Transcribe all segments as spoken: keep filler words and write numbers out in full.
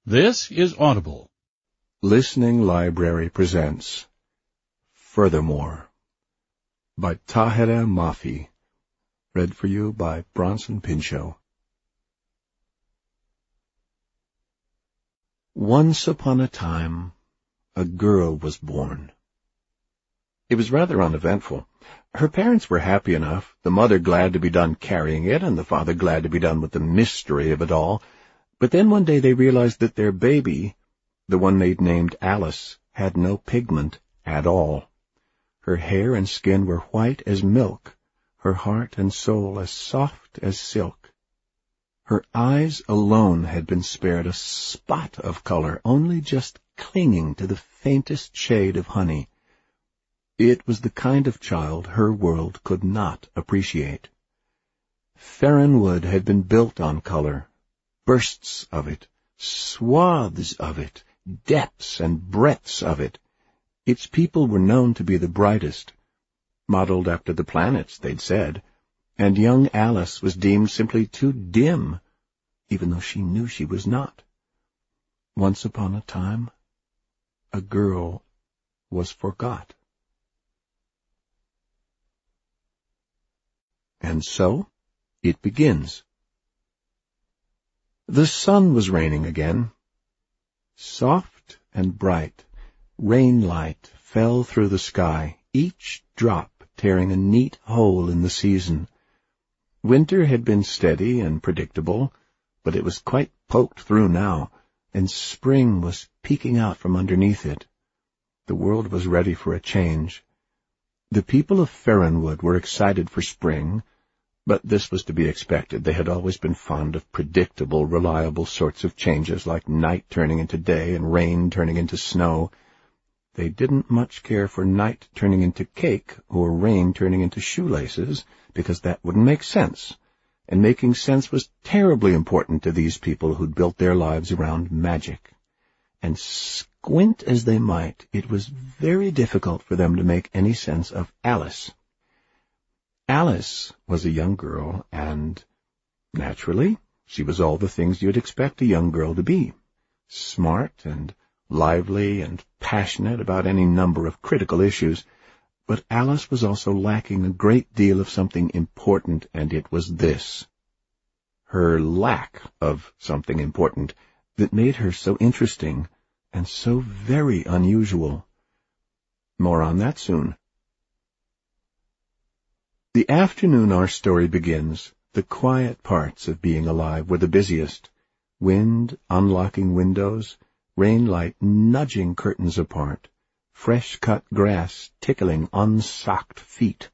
This is Audible. Listening Library presents Furthermore by Tahira Mafi. Read for you by Bronson Pinchot. Once upon a time, a girl was born. It was rather uneventful. Her parents were happy enough, the mother glad to be done carrying it, and the father glad to be done with the mystery of it all. But then one day they realized that their baby, the one they'd named Alice, had no pigment at all. Her hair and skin were white as milk, her heart and soul as soft as silk. Her eyes alone had been spared a spot of color, only just clinging to the faintest shade of honey. It was the kind of child her world could not appreciate. Farronwood had been built on color, bursts of it, swaths of it, depths and breadths of it. Its people were known to be the brightest, modeled after the planets, they'd said, and young Alice was deemed simply too dim, even though she knew she was not. Once upon a time, a girl was forgot. And so it begins. The sun was raining again. Soft and bright, rain light fell through the sky, each drop tearing a neat hole in the season. Winter had been steady and predictable, but it was quite poked through now, and spring was peeking out from underneath it. The world was ready for a change. The people of Farronwood were excited for spring, but this was to be expected. They had always been fond of predictable, reliable sorts of changes, like night turning into day and rain turning into snow. They didn't much care for night turning into cake or rain turning into shoelaces, because that wouldn't make sense. And making sense was terribly important to these people who'd built their lives around magic. And squint as they might, it was very difficult for them to make any sense of Alice. Alice was a young girl, and, naturally, she was all the things you'd expect a young girl to be. Smart and lively and passionate about any number of critical issues. But Alice was also lacking a great deal of something important, and it was this. Her lack of something important that made her so interesting and so very unusual. More on that soon. The afternoon our story begins, the quiet parts of being alive were the busiest. Wind unlocking windows, rain light nudging curtains apart, fresh-cut grass tickling unsocked feet.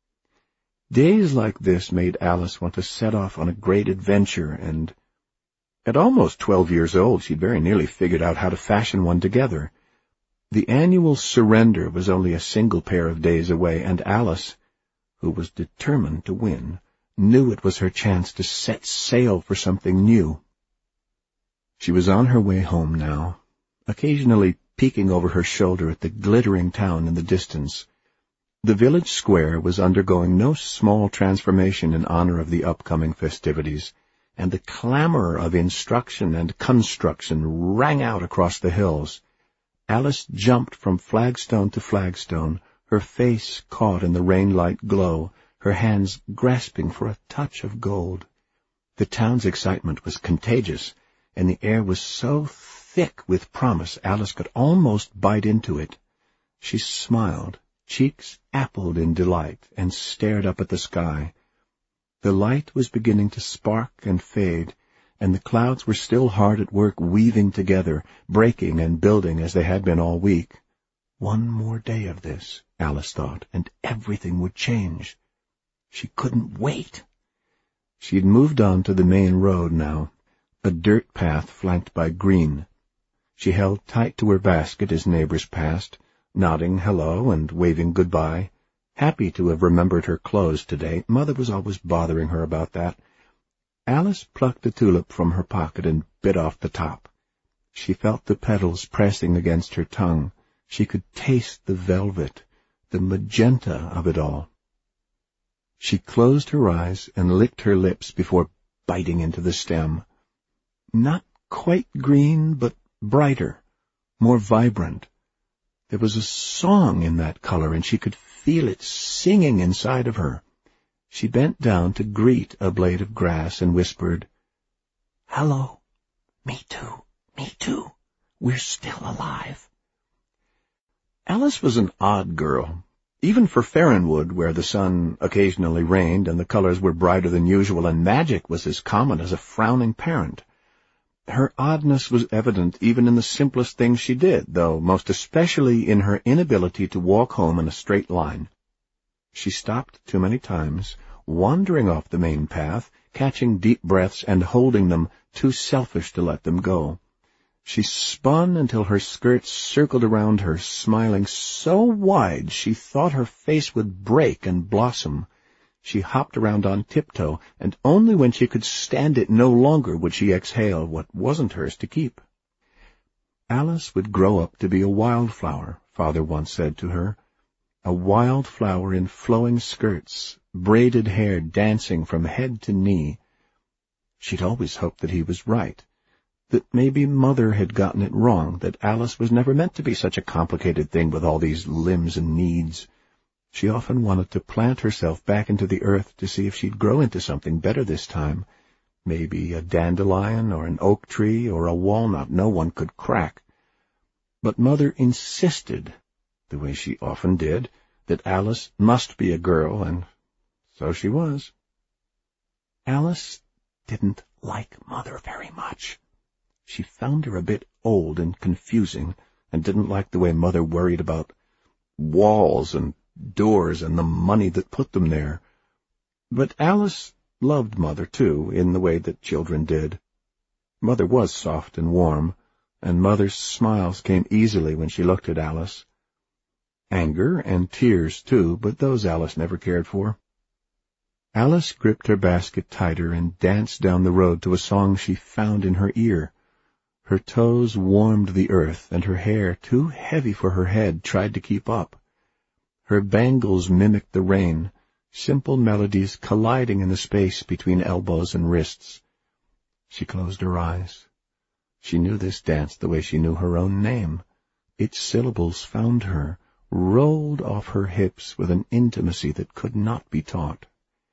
Days like this made Alice want to set off on a great adventure, and at almost twelve years old she'd very nearly figured out how to fashion one together. The annual surrender was only a single pair of days away, and Alice, who was determined to win, knew it was her chance to set sail for something new. She was on her way home now, occasionally peeking over her shoulder at the glittering town in the distance. The village square was undergoing no small transformation in honor of the upcoming festivities, and the clamor of instruction and construction rang out across the hills. Alice jumped from flagstone to flagstone, her face caught in the rain-light glow, her hands grasping for a touch of gold. The town's excitement was contagious, and the air was so thick with promise Alice could almost bite into it. She smiled, cheeks appled in delight, and stared up at the sky. The light was beginning to spark and fade, and the clouds were still hard at work weaving together, breaking and building as they had been all week. One more day of this, Alice thought, and everything would change. She couldn't wait. She had moved on to the main road now, a dirt path flanked by green. She held tight to her basket as neighbors passed, nodding hello and waving goodbye, happy to have remembered her clothes today. Mother was always bothering her about that. Alice plucked a tulip from her pocket and bit off the top. She felt the petals pressing against her tongue. She could taste the velvet, the magenta of it all. She closed her eyes and licked her lips before biting into the stem. Not quite green, but brighter, more vibrant. There was a song in that color, and she could feel it singing inside of her. She bent down to greet a blade of grass and whispered, "Hello, me too, me too. We're still alive." Alice was an odd girl. Even for Farronwood, where the sun occasionally rained and the colors were brighter than usual and magic was as common as a frowning parent. Her oddness was evident even in the simplest things she did, though most especially in her inability to walk home in a straight line. She stopped too many times, wandering off the main path, catching deep breaths and holding them, too selfish to let them go. She spun until her skirts circled around her, smiling so wide she thought her face would break and blossom. She hopped around on tiptoe, and only when she could stand it no longer would she exhale what wasn't hers to keep. Alice would grow up to be a wildflower, Father once said to her. A wildflower in flowing skirts, braided hair dancing from head to knee. She'd always hoped that he was right, that maybe Mother had gotten it wrong, that Alice was never meant to be such a complicated thing with all these limbs and needs. She often wanted to plant herself back into the earth to see if she'd grow into something better this time, maybe a dandelion or an oak tree or a walnut no one could crack. But Mother insisted, the way she often did, that Alice must be a girl, and so she was. Alice didn't like Mother very much. She found her a bit old and confusing, and didn't like the way Mother worried about walls and doors and the money that put them there. But Alice loved Mother, too, in the way that children did. Mother was soft and warm, and Mother's smiles came easily when she looked at Alice. Anger and tears, too, but those Alice never cared for. Alice gripped her basket tighter and danced down the road to a song she found in her ear. Her toes warmed the earth, and her hair, too heavy for her head, tried to keep up. Her bangles mimicked the rain, simple melodies colliding in the space between elbows and wrists. She closed her eyes. She knew this dance the way she knew her own name. Its syllables found her, rolled off her hips with an intimacy that could not be taught.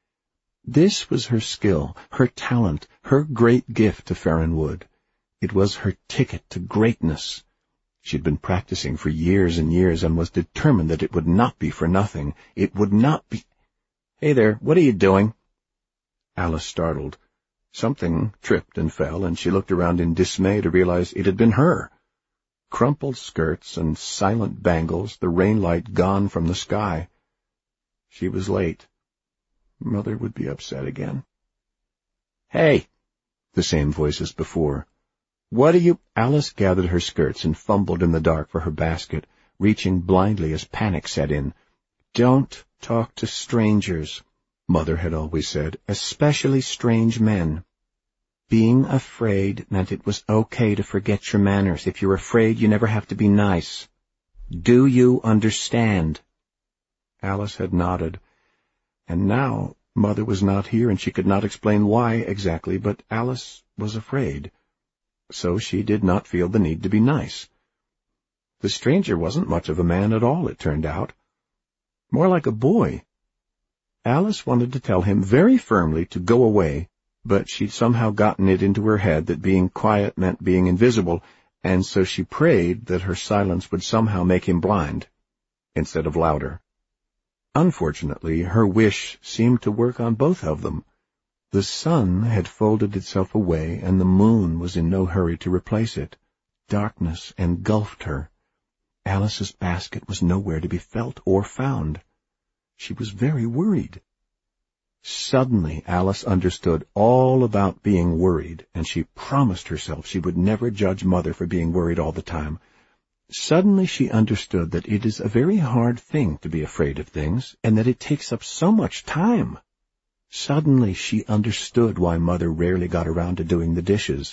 This was her skill, her talent, her great gift to Farronwood. It was her ticket to greatness. She'd been practicing for years and years and was determined that it would not be for nothing. It would not be— "Hey there, what are you doing?" Alice startled. Something tripped and fell, and she looked around in dismay to realize it had been her. Crumpled skirts and silent bangles, the rainlight gone from the sky. She was late. Mother would be upset again. "Hey!" The same voice as before. "What are you—" Alice gathered her skirts and fumbled in the dark for her basket, reaching blindly as panic set in. "Don't talk to strangers," Mother had always said, "especially strange men. Being afraid meant it was okay to forget your manners. If you're afraid, you never have to be nice. Do you understand?" Alice had nodded, and now Mother was not here, and she could not explain why exactly, but Alice was afraid. So she did not feel the need to be nice. The stranger wasn't much of a man at all, it turned out. More like a boy. Alice wanted to tell him very firmly to go away, but she'd somehow gotten it into her head that being quiet meant being invisible, and so she prayed that her silence would somehow make him blind, instead of louder. Unfortunately, her wish seemed to work on both of them. The sun had folded itself away, and the moon was in no hurry to replace it. Darkness engulfed her. Alice's basket was nowhere to be felt or found. She was very worried. Suddenly Alice understood all about being worried, and she promised herself she would never judge Mother for being worried all the time. Suddenly she understood that it is a very hard thing to be afraid of things, and that it takes up so much time. Suddenly she understood why Mother rarely got around to doing the dishes.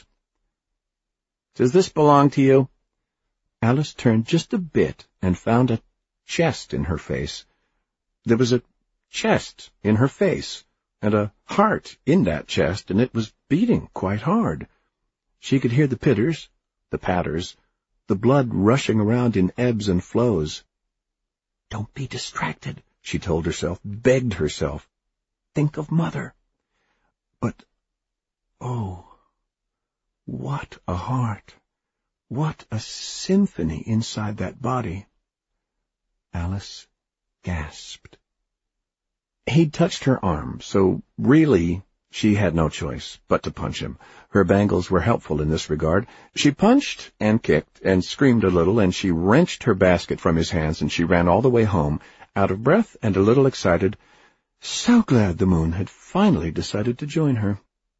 "Does this belong to you?" Alice turned just a bit and found a chest in her face. There was a chest in her face, and a heart in that chest, and it was beating quite hard. She could hear the pitters, the patters, the blood rushing around in ebbs and flows. "Don't be distracted," she told herself, begged herself. "Think of Mother." But, oh, what a heart! What a symphony inside that body! Alice gasped. He'd touched her arm, so really she had no choice but to punch him. Her bangles were helpful in this regard. She punched and kicked and screamed a little, and she wrenched her basket from his hands, and she ran all the way home, out of breath and a little excited, so glad the moon had finally decided to join her.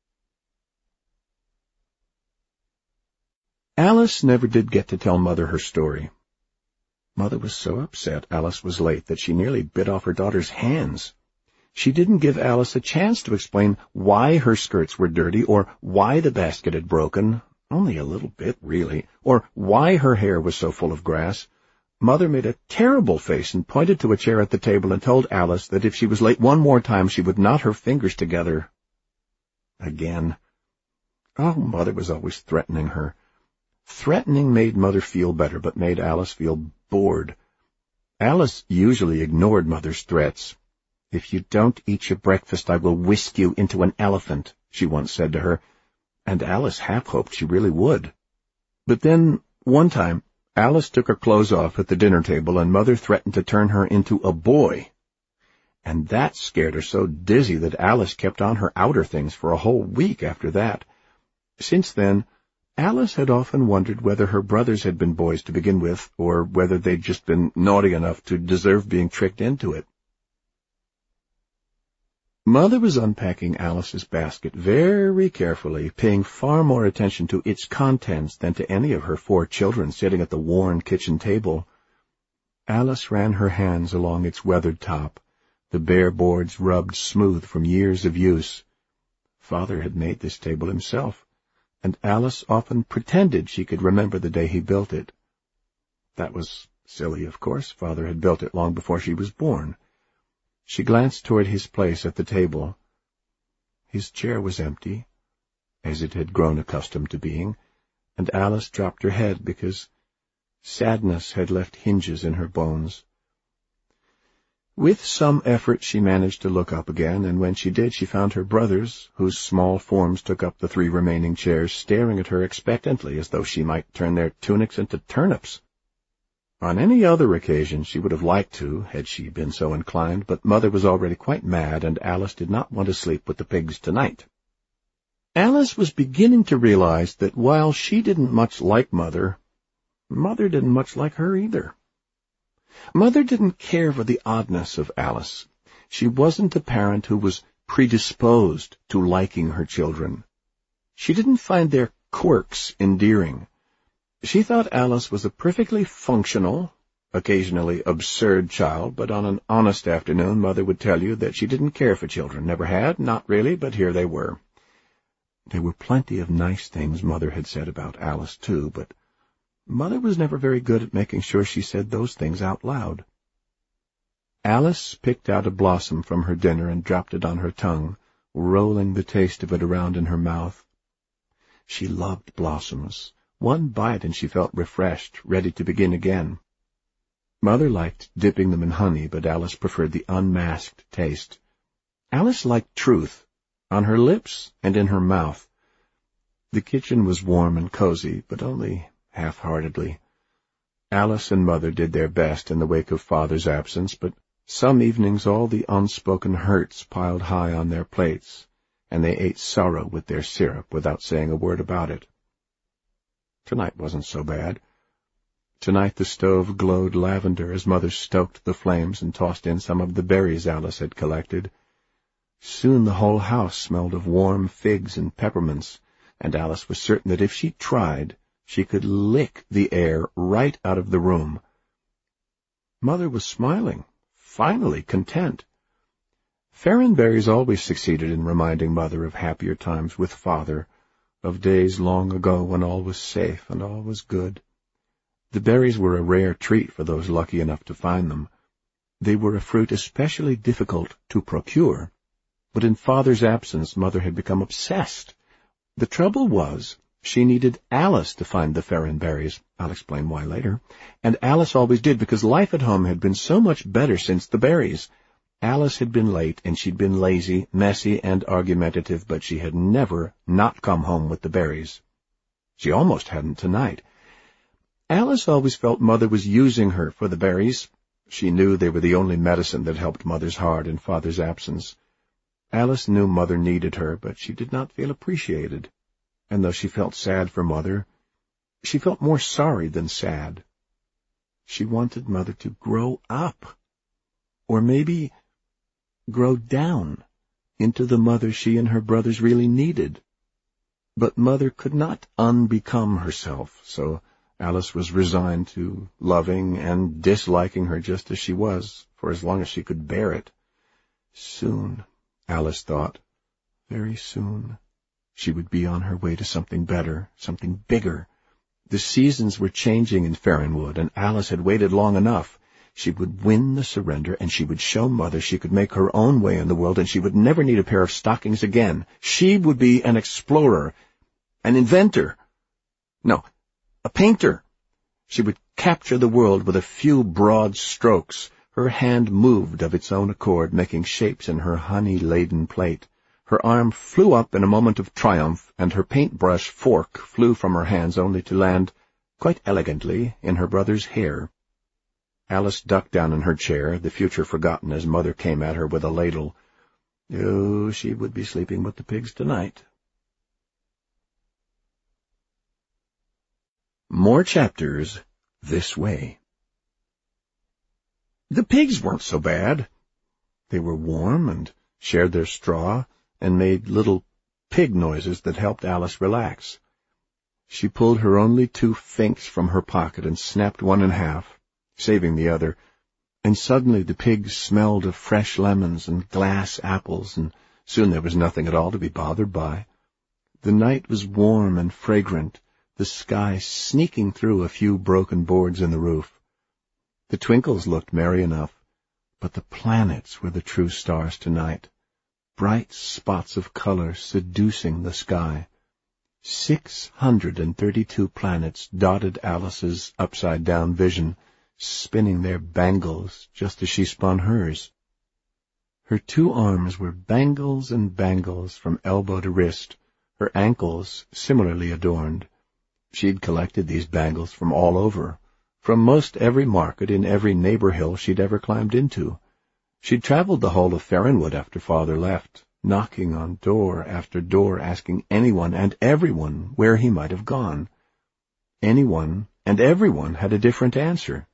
Alice never did get to tell Mother her story. Mother was so upset Alice was late that she nearly bit off her daughter's hands. She didn't give Alice a chance to explain why her skirts were dirty, or why the basket had broken, only a little bit, really, or why her hair was so full of grass. Mother made a terrible face and pointed to a chair at the table and told Alice that if she was late one more time she would knot her fingers together. Again. Oh, Mother was always threatening her. Threatening made Mother feel better, but made Alice feel bored. Alice usually ignored Mother's threats. "If you don't eat your breakfast, I will whisk you into an elephant," she once said to her, and Alice half hoped she really would. But then, one time, Alice took her clothes off at the dinner table, and Mother threatened to turn her into a boy. And that scared her so dizzy that Alice kept on her outer things for a whole week after that. Since then, Alice had often wondered whether her brothers had been boys to begin with, or whether they'd just been naughty enough to deserve being tricked into it. Mother was unpacking Alice's basket very carefully, paying far more attention to its contents than to any of her four children sitting at the worn kitchen table. Alice ran her hands along its weathered top, the bare boards rubbed smooth from years of use. Father had made this table himself, and Alice often pretended she could remember the day he built it. That was silly, of course. Father had built it long before she was born. She glanced toward his place at the table. His chair was empty, as it had grown accustomed to being, and Alice dropped her head because sadness had left hinges in her bones. With some effort she managed to look up again, and when she did she found her brothers, whose small forms took up the three remaining chairs, staring at her expectantly as though she might turn their tunics into turnips. On any other occasion she would have liked to, had she been so inclined, but Mother was already quite mad, and Alice did not want to sleep with the pigs tonight. Alice was beginning to realize that while she didn't much like Mother, Mother didn't much like her either. Mother didn't care for the oddness of Alice. She wasn't a parent who was predisposed to liking her children. She didn't find their quirks endearing. She thought Alice was a perfectly functional, occasionally absurd child, but on an honest afternoon Mother would tell you that she didn't care for children, never had, not really, but here they were. There were plenty of nice things Mother had said about Alice, too, but Mother was never very good at making sure she said those things out loud. Alice picked out a blossom from her dinner and dropped it on her tongue, rolling the taste of it around in her mouth. She loved blossoms. One bite and she felt refreshed, ready to begin again. Mother liked dipping them in honey, but Alice preferred the unmasked taste. Alice liked truth, on her lips and in her mouth. The kitchen was warm and cozy, but only half-heartedly. Alice and Mother did their best in the wake of Father's absence, but some evenings all the unspoken hurts piled high on their plates, and they ate sorrow with their syrup without saying a word about it. Tonight wasn't so bad. Tonight the stove glowed lavender as Mother stoked the flames and tossed in some of the berries Alice had collected. Soon the whole house smelled of warm figs and peppermints, and Alice was certain that if she tried, she could lick the air right out of the room. Mother was smiling, finally content. Farrenberries always succeeded in reminding Mother of happier times with Father, of days long ago when all was safe and all was good. The berries were a rare treat for those lucky enough to find them. They were a fruit especially difficult to procure, but in Father's absence Mother had become obsessed. The trouble was, She needed Alice to find the Ferren berries. I'll explain why later. And Alice always did, because life at home had been so much better since the berries. Alice had been late, and she'd been lazy, messy, and argumentative, but she had never not come home with the berries. She almost hadn't tonight. Alice always felt Mother was using her for the berries. She knew they were the only medicine that helped Mother's heart in Father's absence. Alice knew Mother needed her, but she did not feel appreciated. And though she felt sad for Mother, she felt more sorry than sad. She wanted Mother to grow up, or maybe grow down into the mother she and her brothers really needed. But Mother could not unbecome herself, so Alice was resigned to loving and disliking her just as she was, for as long as she could bear it. Soon, Alice thought, very soon, she would be on her way to something better, something bigger. The seasons were changing in Ferrenwood, and Alice had waited long enough. She would win the surrender, and she would show Mother she could make her own way in the world, and she would never need a pair of stockings again. She would be an explorer, an inventor. No, a painter. She would capture the world with a few broad strokes. Her hand moved of its own accord, making shapes in her honey-laden plate. Her arm flew up in a moment of triumph, and her paintbrush fork flew from her hands only to land, quite elegantly, in her brother's hair. Alice ducked down in her chair, the future forgotten as Mother came at her with a ladle. Oh, she would be sleeping with the pigs tonight. More chapters this way. The pigs weren't so bad. They were warm and shared their straw and made little pig noises that helped Alice relax. She pulled her only two finks from her pocket and snapped one in half, saving the other, and suddenly the pigs smelled of fresh lemons and glass apples, and soon there was nothing at all to be bothered by. The night was warm and fragrant, the sky sneaking through a few broken boards in the roof. The twinkles looked merry enough, but the planets were the true stars tonight, bright spots of color seducing the sky. Six hundred and thirty-two planets dotted Alice's upside-down vision, spinning their bangles just as she spun hers. Her two arms were bangles and bangles from elbow to wrist, her ankles similarly adorned. She'd collected these bangles from all over, from most every market in every neighbor hill she'd ever climbed into. She'd traveled the whole of Ferrenwood after Father left, knocking on door after door, asking anyone and everyone where he might have gone. Anyone and everyone had a different answer.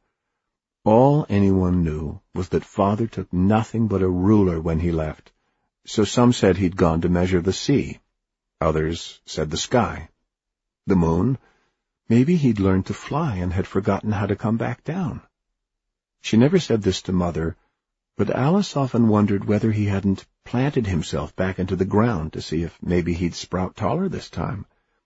All anyone knew was that Father took nothing but a ruler when he left, so some said he'd gone to measure the sea. Others said the sky. The moon? Maybe he'd learned to fly and had forgotten how to come back down. She never said this to Mother, but Alice often wondered whether he hadn't planted himself back into the ground to see if maybe he'd sprout taller this time.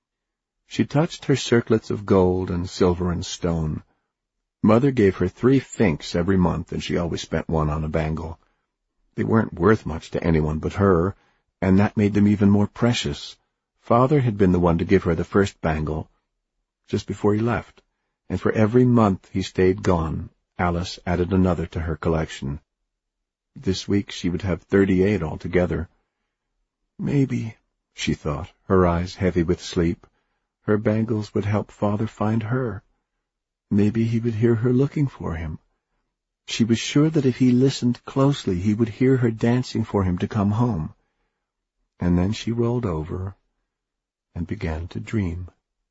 She touched her circlets of gold and silver and stone. Mother gave her three finks every month, and she always spent one on a bangle. They weren't worth much to anyone but her, and that made them even more precious. Father had been the one to give her the first bangle, just before he left, and for every month he stayed gone, Alice added another to her collection. This week she would have thirty-eight altogether. Maybe, she thought, her eyes heavy with sleep, her bangles would help Father find her. Maybe he would hear her looking for him. She was sure that if he listened closely, he would hear her dancing for him to come home. And then she rolled over and began to dream.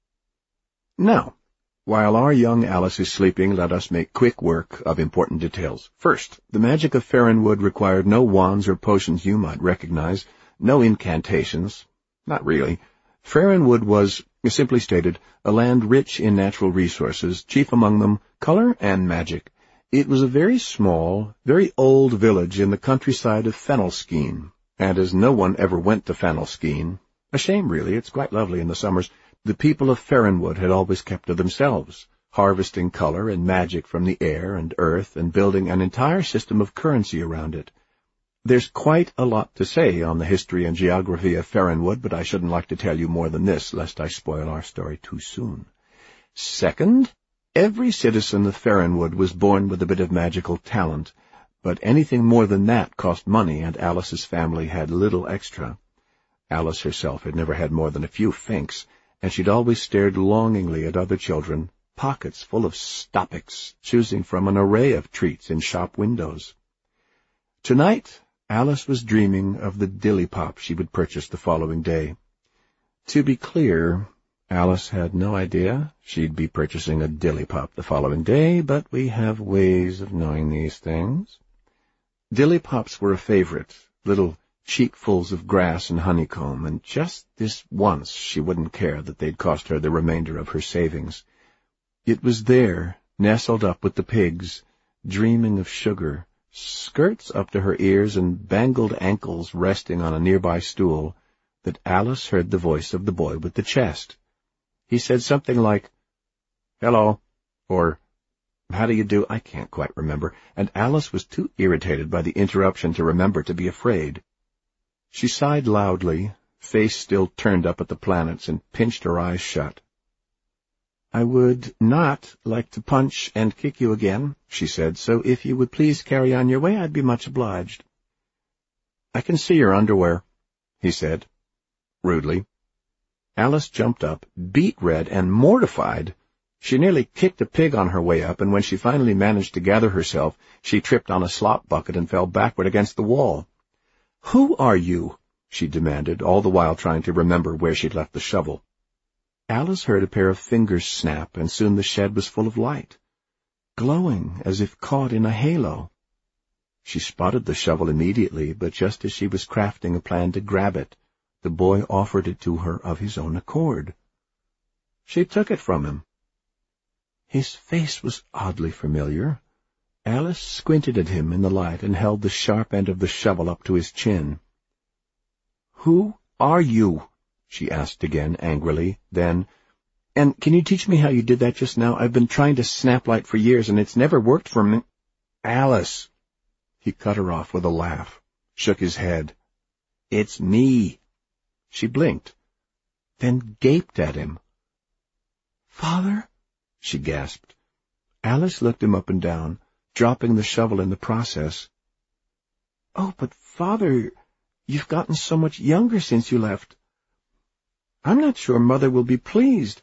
Now, while our young Alice is sleeping, let us make quick work of important details. First, the magic of Ferrenwood required no wands or potions you might recognize, no incantations. Not really. Ferrenwood was, simply stated, a land rich in natural resources, chief among them color and magic. It was a very small, very old village in the countryside of Fennelskeen, and as no one ever went to Fennelskeen, a shame really, it's quite lovely in the summers, the people of Ferrenwood had always kept to themselves, harvesting color and magic from the air and earth and building an entire system of currency around it. There's quite a lot to say on the history and geography of Farronwood, but I shouldn't like to tell you more than this, lest I spoil our story too soon. Second, every citizen of Farronwood was born with a bit of magical talent, but anything more than that cost money, and Alice's family had little extra. Alice herself had never had more than a few finks, and she'd always stared longingly at other children, pockets full of stoppicks, choosing from an array of treats in shop windows. Tonight, Alice was dreaming of the dilly pop she would purchase the following day. To be clear, Alice had no idea she'd be purchasing a dilly pop the following day, but we have ways of knowing these things. Dilly pops were a favorite, little cheekfuls of grass and honeycomb, and just this once she wouldn't care that they'd cost her the remainder of her savings. It was there, nestled up with the pigs, dreaming of sugar, skirts up to her ears and bangled ankles resting on a nearby stool, that Alice heard the voice of the boy with the chest. He said something like, "Hello," or "How do you do?" I can't quite remember, and Alice was too irritated by the interruption to remember to be afraid. She sighed loudly, face still turned up at the planets, and pinched her eyes shut. "I would not like to punch and kick you again," she said, "so if you would please carry on your way, I'd be much obliged." "I can see your underwear," he said, rudely. Alice jumped up, beet red and mortified. She nearly kicked a pig on her way up, and when she finally managed to gather herself, she tripped on a slop bucket and fell backward against the wall. "Who are you?" she demanded, all the while trying to remember where she'd left the shovel. Alice heard a pair of fingers snap, and soon the shed was full of light, glowing as if caught in a halo. She spotted the shovel immediately, but just as she was crafting a plan to grab it, the boy offered it to her of his own accord. She took it from him. His face was oddly familiar. Alice squinted at him in the light and held the sharp end of the shovel up to his chin. "Who are you?" she asked again, angrily. Then, "And can you teach me how you did that just now? I've been trying to snap light for years, and it's never worked for me." "Alice!" He cut her off with a laugh, shook his head. "It's me." She blinked, then gaped at him. "Father?" she gasped. Alice looked him up and down, dropping the shovel in the process. "Oh, but Father, you've gotten so much younger since you left. I'm not sure Mother will be pleased."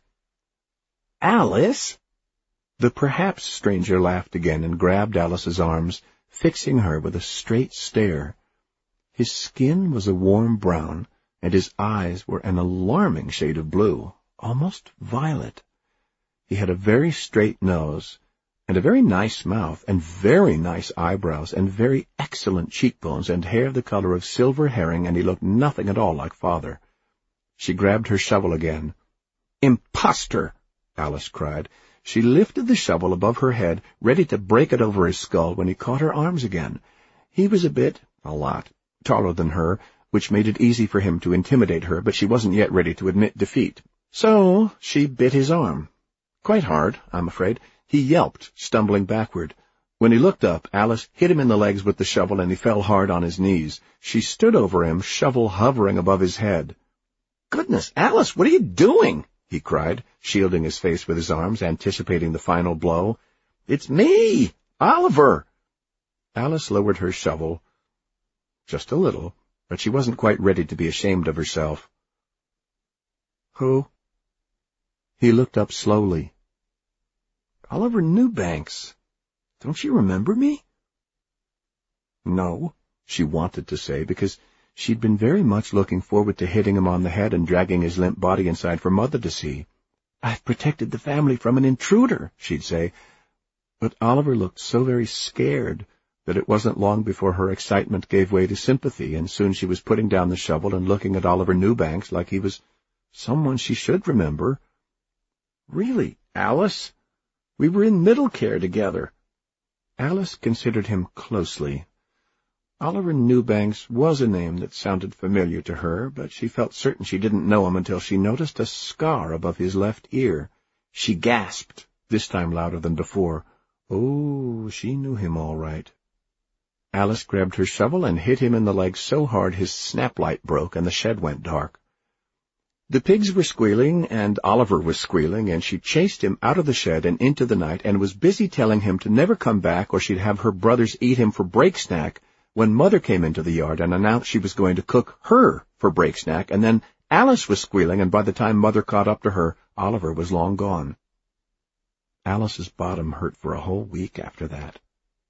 "Alice!" The perhaps stranger laughed again and grabbed Alice's arms, fixing her with a straight stare. His skin was a warm brown, and his eyes were an alarming shade of blue, almost violet. He had a very straight nose, and a very nice mouth, and very nice eyebrows, and very excellent cheekbones, and hair the color of silver herring, and he looked nothing at all like Father. She grabbed her shovel again. "Impostor!" Alice cried. She lifted the shovel above her head, ready to break it over his skull, when he caught her arms again. He was a bit, a lot, taller than her, which made it easy for him to intimidate her, but she wasn't yet ready to admit defeat. So she bit his arm. Quite hard, I'm afraid. He yelped, stumbling backward. When he looked up, Alice hit him in the legs with the shovel, and he fell hard on his knees. She stood over him, shovel hovering above his head. "Goodness, Alice, what are you doing?" he cried, shielding his face with his arms, anticipating the final blow. "It's me, Oliver." Alice lowered her shovel, just a little, but she wasn't quite ready to be ashamed of herself. "Who?" He looked up slowly. "Oliver Newbanks. Don't you remember me?" "No," she wanted to say, because she'd been very much looking forward to hitting him on the head and dragging his limp body inside for Mother to see. "I've protected the family from an intruder," she'd say. But Oliver looked so very scared that it wasn't long before her excitement gave way to sympathy, and soon she was putting down the shovel and looking at Oliver Newbanks like he was someone she should remember. "Really, Alice? We were in middle care together." Alice considered him closely. Oliver Newbanks was a name that sounded familiar to her, but she felt certain she didn't know him until she noticed a scar above his left ear. She gasped, this time louder than before. Oh, she knew him all right. Alice grabbed her shovel and hit him in the leg so hard his snap light broke and the shed went dark. The pigs were squealing, and Oliver was squealing, and she chased him out of the shed and into the night and was busy telling him to never come back or she'd have her brothers eat him for break snack when Mother came into the yard and announced she was going to cook her for break snack, and then Alice was squealing, and by the time Mother caught up to her, Oliver was long gone. Alice's bottom hurt for a whole week after that.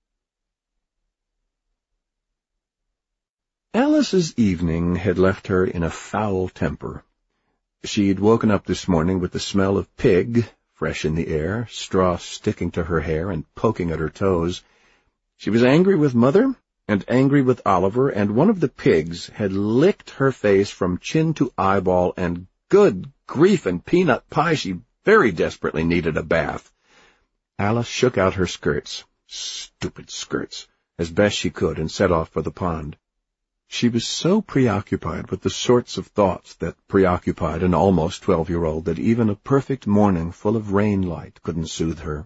Alice's evening had left her in a foul temper. She'd woken up this morning with the smell of pig fresh in the air, straw sticking to her hair and poking at her toes. She was angry with Mother and angry with Oliver, and one of the pigs had licked her face from chin to eyeball, and good grief and peanut pie, she very desperately needed a bath. Alice shook out her skirts, stupid skirts, as best she could, and set off for the pond. She was so preoccupied with the sorts of thoughts that preoccupied an almost twelve-year-old that even a perfect morning full of rain light couldn't soothe her.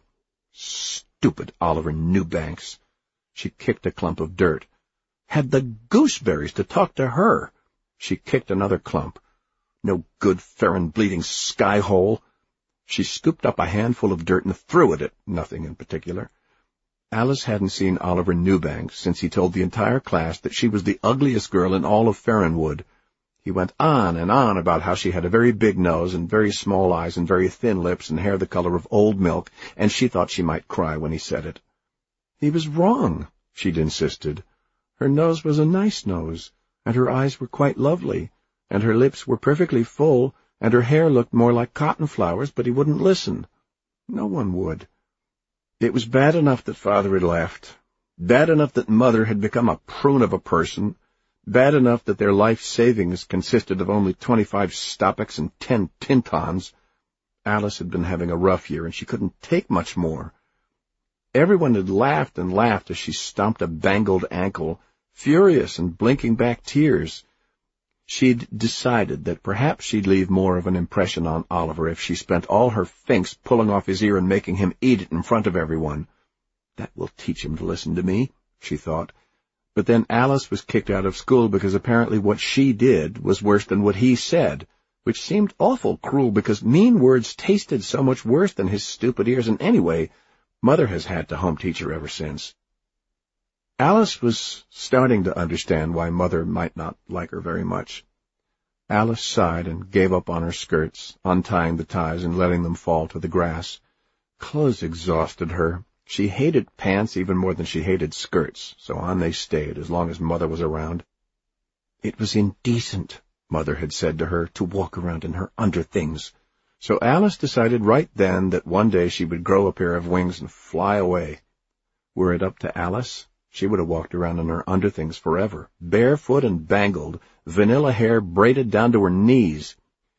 Stupid Oliver Newbanks! She kicked a clump of dirt. Had the gooseberries to talk to her! She kicked another clump. No good, ferren, bleeding sky-hole! She scooped up a handful of dirt and threw it at nothing in particular. Alice hadn't seen Oliver Newbanks since he told the entire class that she was the ugliest girl in all of Farronwood. He went on and on about how she had a very big nose and very small eyes and very thin lips and hair the color of old milk, and she thought she might cry when he said it. He was wrong, she'd insisted. Her nose was a nice nose, and her eyes were quite lovely, and her lips were perfectly full, and her hair looked more like cotton flowers, but he wouldn't listen. No one would. It was bad enough that Father had left, bad enough that Mother had become a prune of a person, bad enough that their life savings consisted of only twenty-five stoppicks and ten tintons. Alice had been having a rough year, and she couldn't take much more. Everyone had laughed and laughed as she stomped a bangled ankle, furious and blinking back tears. She'd decided that perhaps she'd leave more of an impression on Oliver if she spent all her finks pulling off his ear and making him eat it in front of everyone. That will teach him to listen to me, she thought. But then Alice was kicked out of school because apparently what she did was worse than what he said, which seemed awful cruel because mean words tasted so much worse than his stupid ears, and anyway, Mother has had to home teach her ever since. Alice was starting to understand why Mother might not like her very much. Alice sighed and gave up on her skirts, untying the ties and letting them fall to the grass. Clothes exhausted her. She hated pants even more than she hated skirts, so on they stayed as long as Mother was around. It was indecent, Mother had said to her, to walk around in her underthings. So Alice decided right then that one day she would grow a pair of wings and fly away. Were it up to Alice, she would have walked around in her underthings forever, barefoot and bangled, vanilla hair braided down to her knees.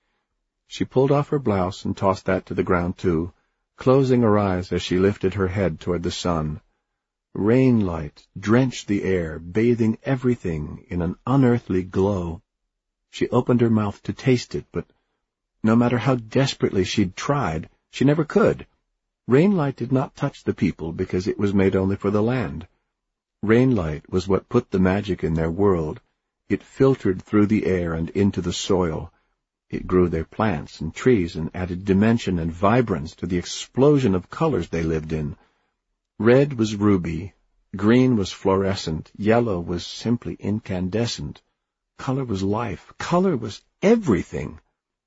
She pulled off her blouse and tossed that to the ground, too, closing her eyes as she lifted her head toward the sun. Rain light drenched the air, bathing everything in an unearthly glow. She opened her mouth to taste it, but no matter how desperately she'd tried, she never could. Rainlight did not touch the people because it was made only for the land. Rainlight was what put the magic in their world. It filtered through the air and into the soil. It grew their plants and trees and added dimension and vibrance to the explosion of colors they lived in. Red was ruby, green was fluorescent, yellow was simply incandescent. Color was life. Color was everything.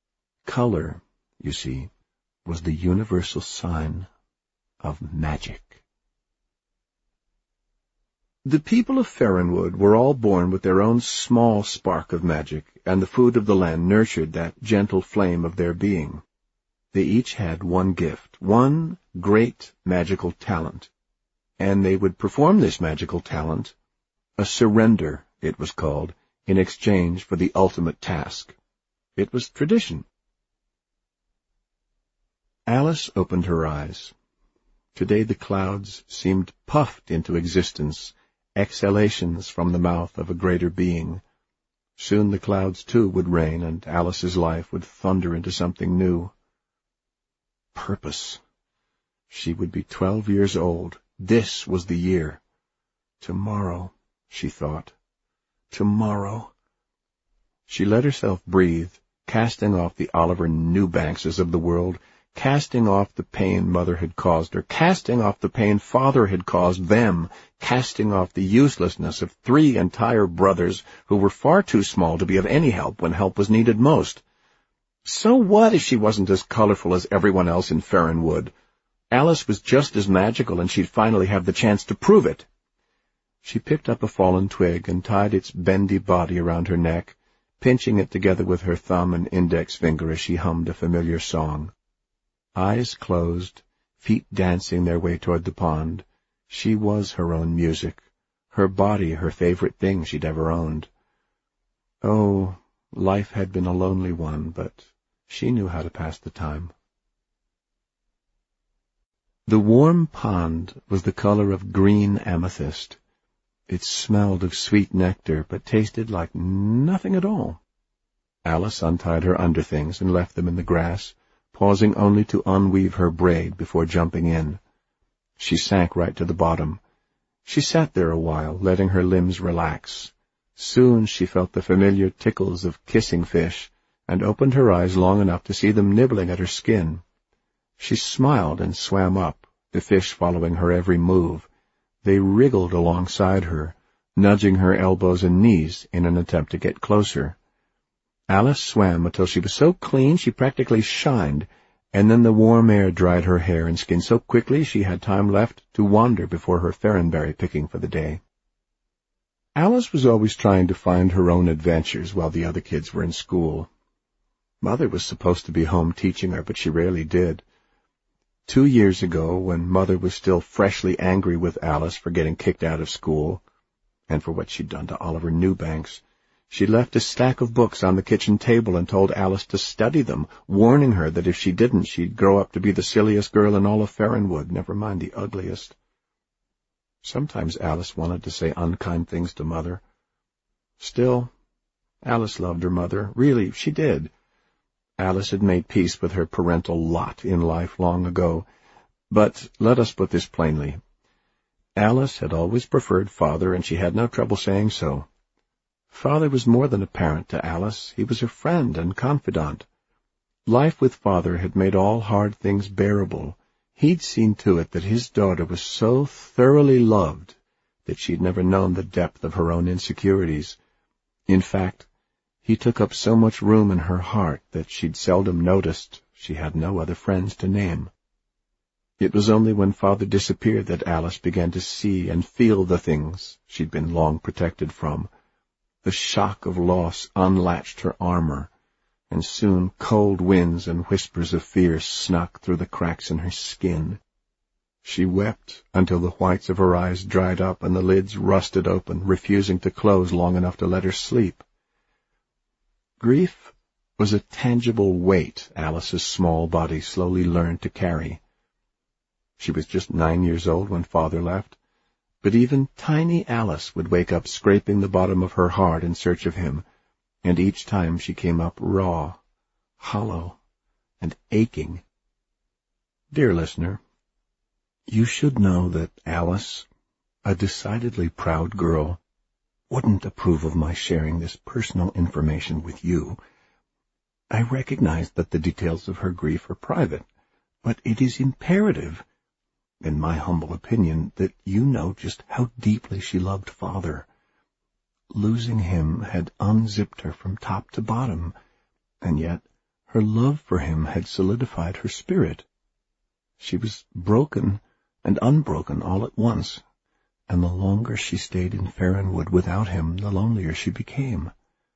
Color, you see, was the universal sign of magic. The people of Farronwood were all born with their own small spark of magic, and the food of the land nurtured that gentle flame of their being. They each had one gift, one great magical talent, and they would perform this magical talent, a surrender, it was called, in exchange for the ultimate task. It was tradition. Alice opened her eyes. Today the clouds seemed puffed into existence, exhalations from the mouth of a greater being. Soon the clouds, too, would rain, and Alice's life would thunder into something new. Purpose. She would be twelve years old. This was the year. Tomorrow, she thought. Tomorrow. She let herself breathe, casting off the Oliver Newbankses of the world, casting off the pain Mother had caused her, casting off the pain Father had caused them, casting off the uselessness of three entire brothers who were far too small to be of any help when help was needed most. So what if she wasn't as colorful as everyone else in Farronwood? Alice was just as magical, and she'd finally have the chance to prove it. She picked up a fallen twig and tied its bendy body around her neck, pinching it together with her thumb and index finger as she hummed a familiar song. Eyes closed, feet dancing their way toward the pond, she was her own music, her body her favorite thing she'd ever owned. Oh, life had been a lonely one, but she knew how to pass the time. The warm pond was the color of green amethyst. It smelled of sweet nectar, but tasted like nothing at all. Alice untied her underthings and left them in the grass, pausing only to unweave her braid before jumping in. She sank right to the bottom. She sat there a while, letting her limbs relax. Soon she felt the familiar tickles of kissing fish, and opened her eyes long enough to see them nibbling at her skin. She smiled and swam up, the fish following her every move. They wriggled alongside her, nudging her elbows and knees in an attempt to get closer. Alice swam until she was so clean she practically shined, and then the warm air dried her hair and skin so quickly she had time left to wander before her Farronberry picking for the day. Alice was always trying to find her own adventures while the other kids were in school. Mother was supposed to be home teaching her, but she rarely did. Two years ago, when Mother was still freshly angry with Alice for getting kicked out of school, and for what she'd done to Oliver Newbanks, she left a stack of books on the kitchen table and told Alice to study them, warning her that if she didn't, she'd grow up to be the silliest girl in all of Farronwood, never mind the ugliest. Sometimes Alice wanted to say unkind things to Mother. Still, Alice loved her mother. Really, she did. Alice had made peace with her parental lot in life long ago. But let us put this plainly. Alice had always preferred Father, and she had no trouble saying so. Father was more than a parent to Alice. He was her friend and confidant. Life with Father had made all hard things bearable. He'd seen to it that his daughter was so thoroughly loved that she'd never known the depth of her own insecurities. In fact, he took up so much room in her heart that she'd seldom noticed she had no other friends to name. It was only when Father disappeared that Alice began to see and feel the things she'd been long protected from. The shock of loss unlatched her armor, and soon cold winds and whispers of fear snuck through the cracks in her skin. She wept until the whites of her eyes dried up and the lids rusted open, refusing to close long enough to let her sleep. Grief was a tangible weight Alice's small body slowly learned to carry. She was just nine years old when Father left, but even tiny Alice would wake up scraping the bottom of her heart in search of him, and each time she came up raw, hollow, and aching. Dear listener, you should know that Alice, a decidedly proud girl, wouldn't approve of my sharing this personal information with you. I recognize that the details of her grief are private, but it is imperative, in my humble opinion, that you know just how deeply she loved Father. Losing him had unzipped her from top to bottom, and yet her love for him had solidified her spirit. She was broken and unbroken all at once, and the longer she stayed in Farronwood without him, the lonelier she became.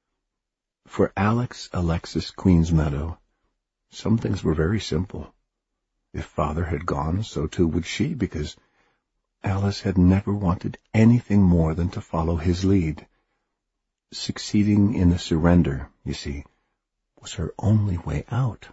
For Alex Alexis Queensmeadow, some things were very simple. If Father had gone, so too would she, because Alice had never wanted anything more than to follow his lead. Succeeding in a surrender, you see, was her only way out.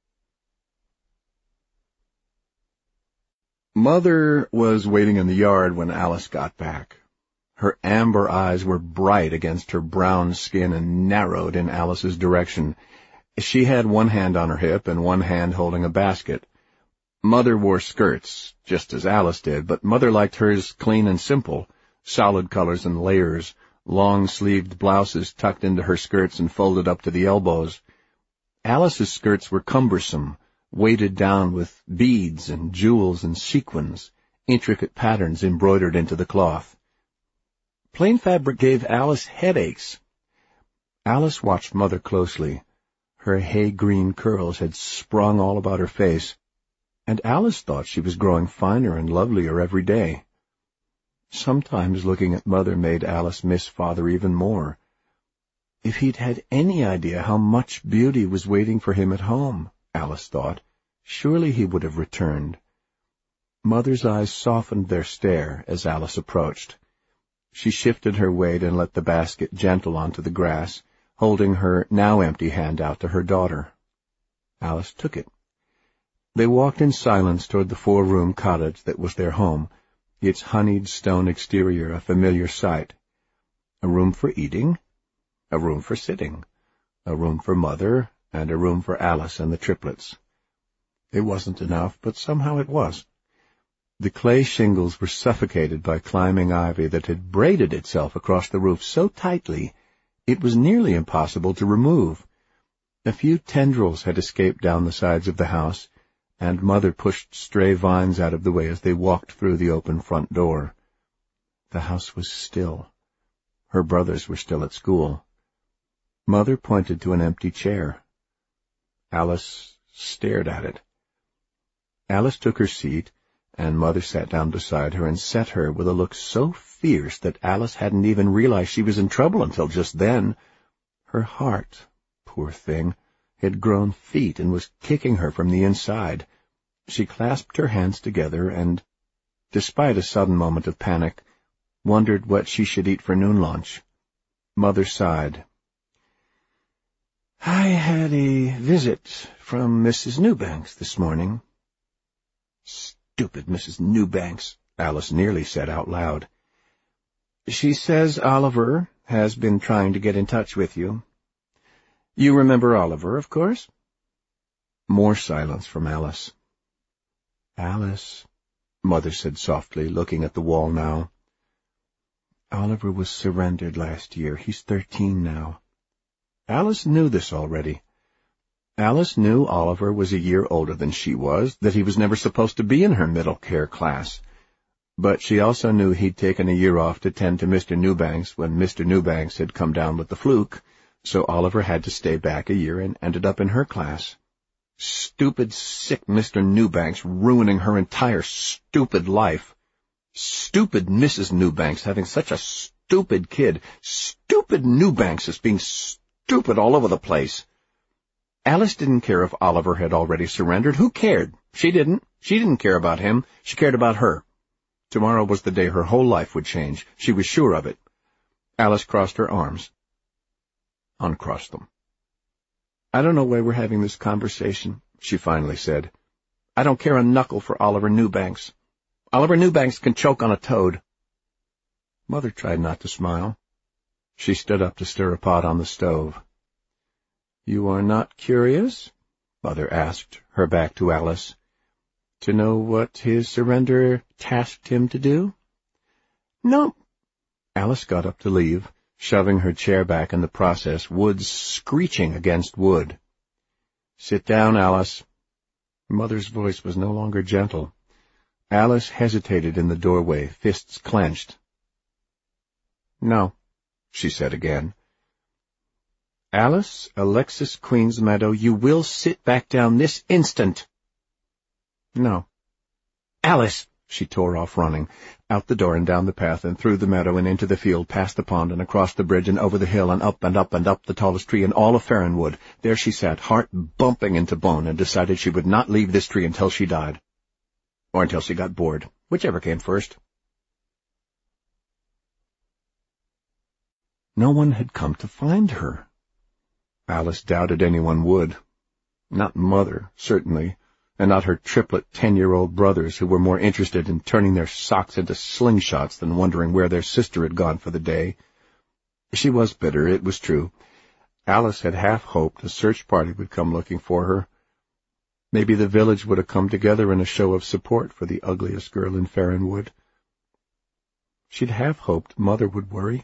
Mother was waiting in the yard when Alice got back. Her amber eyes were bright against her brown skin and narrowed in Alice's direction. She had one hand on her hip and one hand holding a basket. Mother wore skirts, just as Alice did, but Mother liked hers clean and simple, solid colors and layers, long-sleeved blouses tucked into her skirts and folded up to the elbows. Alice's skirts were cumbersome, weighted down with beads and jewels and sequins, intricate patterns embroidered into the cloth. Plain fabric gave Alice headaches. Alice watched Mother closely. Her hay-green curls had sprung all about her face, and Alice thought she was growing finer and lovelier every day. Sometimes looking at Mother made Alice miss Father even more. If he'd had any idea how much beauty was waiting for him at home, Alice thought, surely he would have returned. Mother's eyes softened their stare as Alice approached. She shifted her weight and let the basket gentle onto the grass, holding her now empty hand out to her daughter. Alice took it. They walked in silence toward the four-room cottage that was their home, its honeyed stone exterior a familiar sight. A room for eating, a room for sitting, a room for Mother, and a room for Alice and the triplets. It wasn't enough, but somehow it was. The clay shingles were suffocated by climbing ivy that had braided itself across the roof so tightly it was nearly impossible to remove. A few tendrils had escaped down the sides of the house, and Mother pushed stray vines out of the way as they walked through the open front door. The house was still. Her brothers were still at school. Mother pointed to an empty chair. Alice stared at it. Alice took her seat, and Mother sat down beside her and set her with a look so fierce that Alice hadn't even realized she was in trouble until just then. Her heart, poor thing, had grown feet and was kicking her from the inside. She clasped her hands together and, despite a sudden moment of panic, wondered what she should eat for noon lunch. Mother sighed. "I had a visit from Missus Newbanks this morning." "Stupid Missus Newbanks," Alice nearly said out loud. "She says Oliver has been trying to get in touch with you. You remember Oliver, of course?" More silence from Alice. "Alice," Mother said softly, looking at the wall now. "Oliver was surrendered last year. He's thirteen now." Alice knew this already. Alice knew Oliver was a year older than she was, that he was never supposed to be in her middle care class. But she also knew he'd taken a year off to tend to Mister Newbanks when Mister Newbanks had come down with the fluke, so Oliver had to stay back a year and ended up in her class. Stupid, sick Mister Newbanks ruining her entire stupid life. Stupid Missus Newbanks having such a stupid kid. Stupid Newbanks as being stupid all over the place. Alice didn't care if Oliver had already surrendered. Who cared? She didn't. She didn't care about him. She cared about her. Tomorrow was the day her whole life would change. She was sure of it. Alice crossed her arms. Uncrossed them. "I don't know why we're having this conversation," she finally said. "I don't care a knuckle for Oliver Newbanks. Oliver Newbanks can choke on a toad." Mother tried not to smile. She stood up to stir a pot on the stove. "You are not curious?" Mother asked, her back to Alice. "To know what his surrender tasked him to do?" "No." Alice got up to leave, shoving her chair back in the process, wood screeching against wood. "Sit down, Alice." Mother's voice was no longer gentle. Alice hesitated in the doorway, fists clenched. "No," she said again. "Alice Alexis Queensmeadow, you will sit back down this instant." "No." "Alice!" She tore off running, out the door and down the path and through the meadow and into the field, past the pond and across the bridge and over the hill and up and up and up the tallest tree in all of Farronwood. There she sat, heart bumping into bone, and decided she would not leave this tree until she died. Or until she got bored, whichever came first. No one had come to find her. Alice doubted anyone would. Not Mother, certainly, and not her triplet ten-year-old brothers who were more interested in turning their socks into slingshots than wondering where their sister had gone for the day. She was bitter, it was true. Alice had half hoped a search party would come looking for her. Maybe the village would have come together in a show of support for the ugliest girl in Farronwood. She'd half hoped Mother would worry.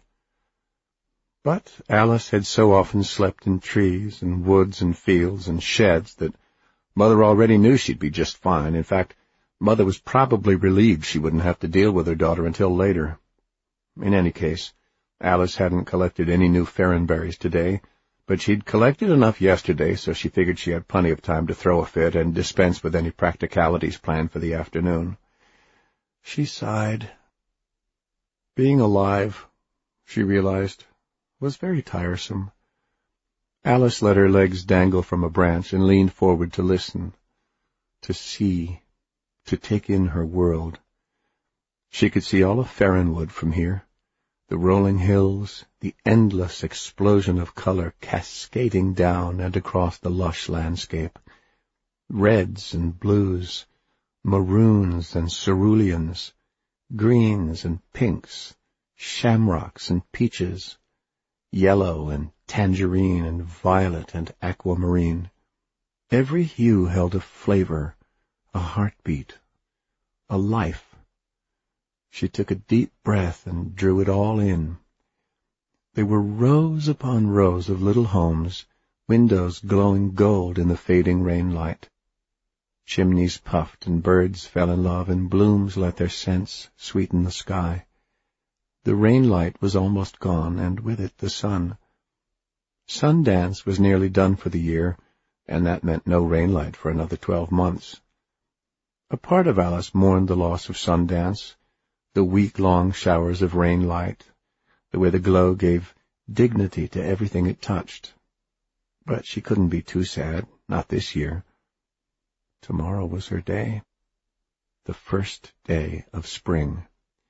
But Alice had so often slept in trees and woods and fields and sheds that Mother already knew she'd be just fine. In fact, Mother was probably relieved she wouldn't have to deal with her daughter until later. In any case, Alice hadn't collected any new Ferrenberries today, but she'd collected enough yesterday, so she figured she had plenty of time to throw a fit and dispense with any practicalities planned for the afternoon. She sighed. Being alive, she realized, was very tiresome. Alice let her legs dangle from a branch and leaned forward to listen, to see, to take in her world. She could see all of Ferrenwood from here, the rolling hills, the endless explosion of color cascading down and across the lush landscape. Reds and blues, maroons and ceruleans, greens and pinks, shamrocks and peaches, yellow and tangerine and violet and aquamarine. Every hue held a flavor, a heartbeat, a life. She took a deep breath and drew it all in. There were rows upon rows of little homes, windows glowing gold in the fading rain light. Chimneys puffed and birds fell in love, and blooms let their scents sweeten the sky. The rain light was almost gone, and with it the sun. Sundance was nearly done for the year, and that meant no rain light for another twelve months. A part of Alice mourned the loss of Sundance, the week-long showers of rain light, the way the glow gave dignity to everything it touched. But she couldn't be too sad, not this year. Tomorrow was her day, the first day of spring.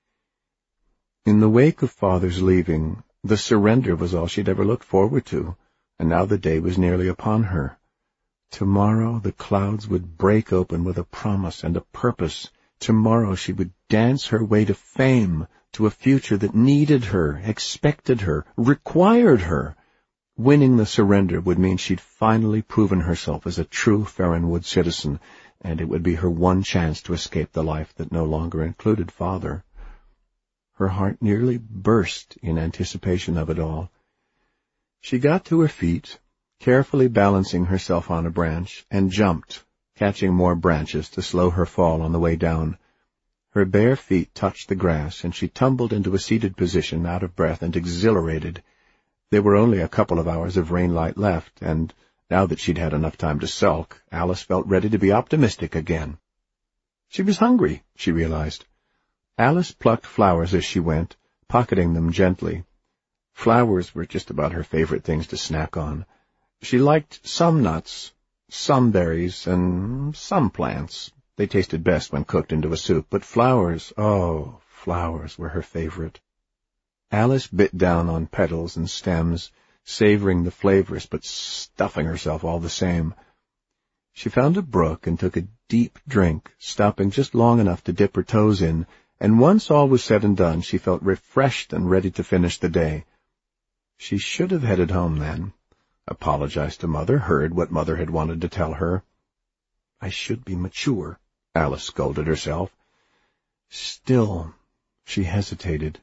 In the wake of Father's leaving, the surrender was all she'd ever looked forward to, and now the day was nearly upon her. Tomorrow the clouds would break open with a promise and a purpose. Tomorrow she would dance her way to fame, to a future that needed her, expected her, required her. Winning the surrender would mean she'd finally proven herself as a true Ferrenwood citizen, and it would be her one chance to escape the life that no longer included Father. Her heart nearly burst in anticipation of it all. She got to her feet, carefully balancing herself on a branch, and jumped, catching more branches to slow her fall on the way down. Her bare feet touched the grass, and she tumbled into a seated position, out of breath and exhilarated. There were only a couple of hours of rain light left, and now that she'd had enough time to sulk, Alice felt ready to be optimistic again. She was hungry, she realized. Alice plucked flowers as she went, pocketing them gently. Flowers were just about her favorite things to snack on. She liked some nuts, some berries, and some plants. They tasted best when cooked into a soup, but flowers, oh, flowers were her favorite. Alice bit down on petals and stems, savoring the flavors, but stuffing herself all the same. She found a brook and took a deep drink, stopping just long enough to dip her toes in, and once all was said and done, she felt refreshed and ready to finish the day. She should have headed home then, apologized to Mother, heard what Mother had wanted to tell her. I should be mature, Alice scolded herself. Still, she hesitated.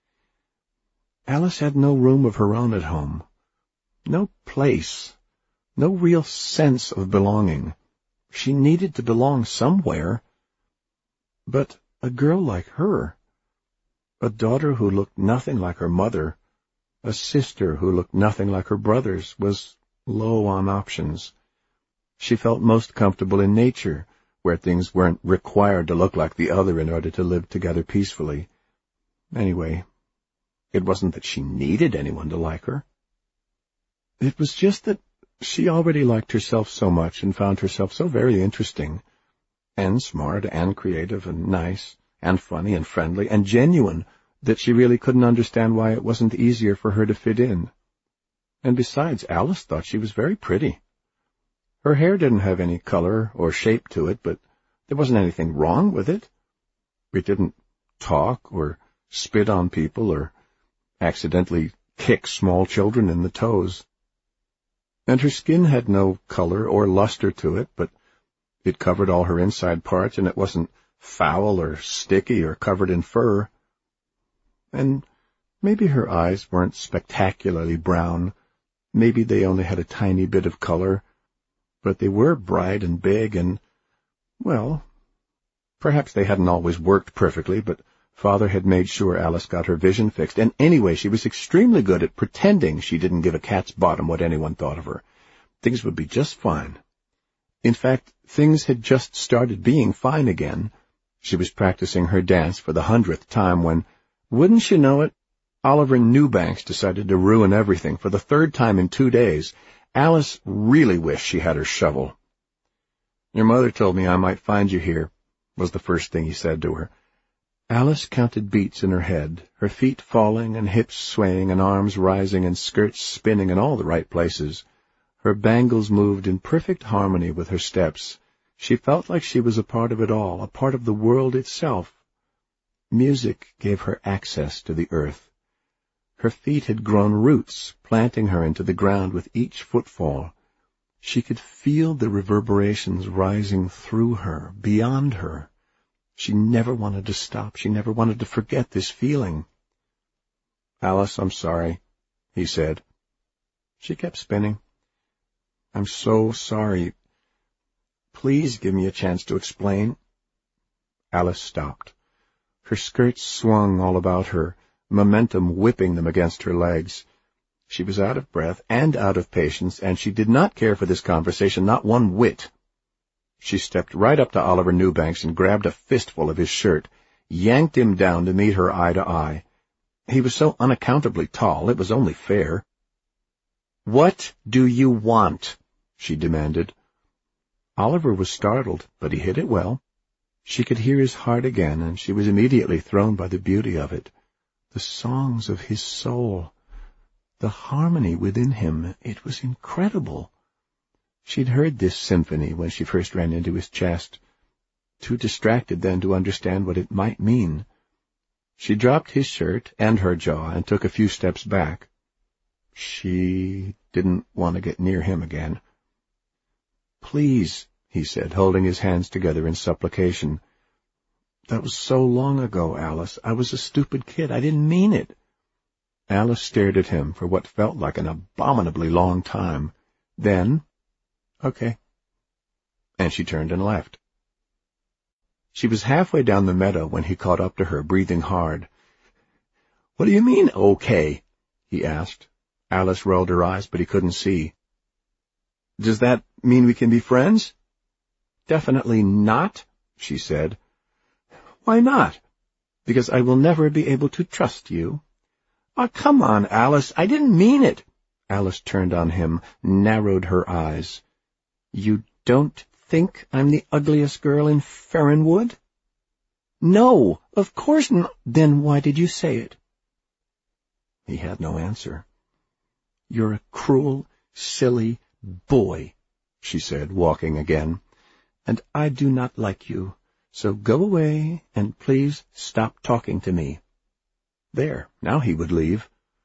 Alice had no room of her own at home, no place, no real sense of belonging. She needed to belong somewhere. But a girl like her, a daughter who looked nothing like her mother, a sister who looked nothing like her brothers, was low on options. She felt most comfortable in nature, where things weren't required to look like the other in order to live together peacefully. Anyway, it wasn't that she needed anyone to like her. It was just that she already liked herself so much and found herself so very interesting, and smart and creative and nice and funny and friendly and genuine, that she really couldn't understand why it wasn't easier for her to fit in. And besides, Alice thought she was very pretty. Her hair didn't have any color or shape to it, but there wasn't anything wrong with it. It didn't talk or spit on people or accidentally kick small children in the toes. And her skin had no color or luster to it, but it covered all her inside parts, and it wasn't foul or sticky or covered in fur. And maybe her eyes weren't spectacularly brown. Maybe they only had a tiny bit of color. But they were bright and big and, well, perhaps they hadn't always worked perfectly, but Father had made sure Alice got her vision fixed. And anyway, she was extremely good at pretending she didn't give a cat's bottom what anyone thought of her. Things would be just fine. In fact, things had just started being fine again. She was practicing her dance for the hundredth time when, wouldn't you know it, Oliver Newbanks decided to ruin everything for the third time in two days. Alice really wished she had her shovel. "Your mother told me I might find you here," was the first thing he said to her. Alice counted beats in her head, her feet falling and hips swaying and arms rising and skirts spinning in all the right places. Her bangles moved in perfect harmony with her steps. She felt like she was a part of it all, a part of the world itself. Music gave her access to the earth. Her feet had grown roots, planting her into the ground with each footfall. She could feel the reverberations rising through her, beyond her. She never wanted to stop. She never wanted to forget this feeling. "Alice, I'm sorry," he said. She kept spinning. "I'm so sorry. Please give me a chance to explain." Alice stopped. Her skirts swung all about her, momentum whipping them against her legs. She was out of breath and out of patience, and she did not care for this conversation, not one whit. She stepped right up to Oliver Newbanks and grabbed a fistful of his shirt, yanked him down to meet her eye to eye. He was so unaccountably tall, it was only fair. "What do you want?" she demanded. Oliver was startled, but he hid it well. She could hear his heart again, and she was immediately thrown by the beauty of it. The songs of his soul, the harmony within him, it was incredible. She'd heard this symphony when she first ran into his chest, too distracted then to understand what it might mean. She dropped his shirt and her jaw and took a few steps back. She didn't want to get near him again. "Please," he said, holding his hands together in supplication. "That was so long ago, Alice. I was a stupid kid. I didn't mean it." Alice stared at him for what felt like an abominably long time. Then, "Okay." And she turned and left. She was halfway down the meadow when he caught up to her, breathing hard. "What do you mean, okay?" he asked. Alice rolled her eyes, but he couldn't see. "Does that mean we can be friends?" "Definitely not," she said. "Why not?" "Because I will never be able to trust you." "Oh, come on, Alice. I didn't mean it." Alice turned on him, narrowed her eyes. "You don't think I'm the ugliest girl in Farronwood?" "No, of course not." "Then why did you say it?" He had no answer. "You're a cruel, silly boy," she said, walking again, "and I do not like you. So go away, and please stop talking to me." There, now he would leave.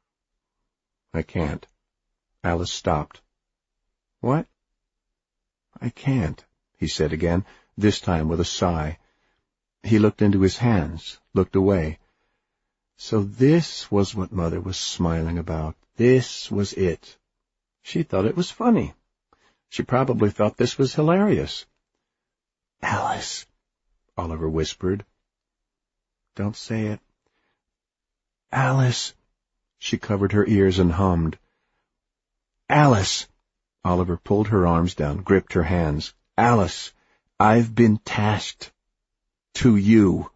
"I can't." Alice stopped. "What?" "I can't," he said again, this time with a sigh. He looked into his hands, looked away. So this was what Mother was smiling about. This was it. She thought it was funny. She probably thought this was hilarious. "Alice," Oliver whispered. "Don't say it." "Alice." She covered her ears and hummed. "Alice." Oliver pulled her arms down, gripped her hands. "Alice, I've been tasked to you."